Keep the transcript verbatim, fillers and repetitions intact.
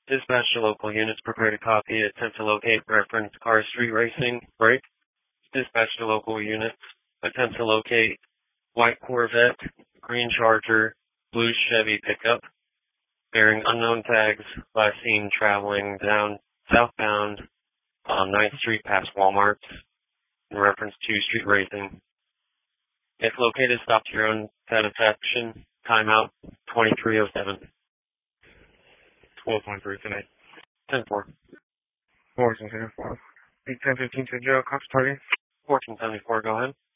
Dispatch to local units. Prepare to copy. Attempt to locate. Reference car street racing. Break. Dispatch to local units. Attempt to locate white Corvette, green Charger, blue Chevy pickup, bearing unknown tags, last seen traveling down southbound on ninth Street past Walmart in reference to street racing. If located, stop to your own satisfaction. Timeout twenty-three oh seven. twelve twenty-three tonight. ten four. fourteen seventy-four. eight ten fifteen to jail. Cops target. fourteen seventy-four, go ahead.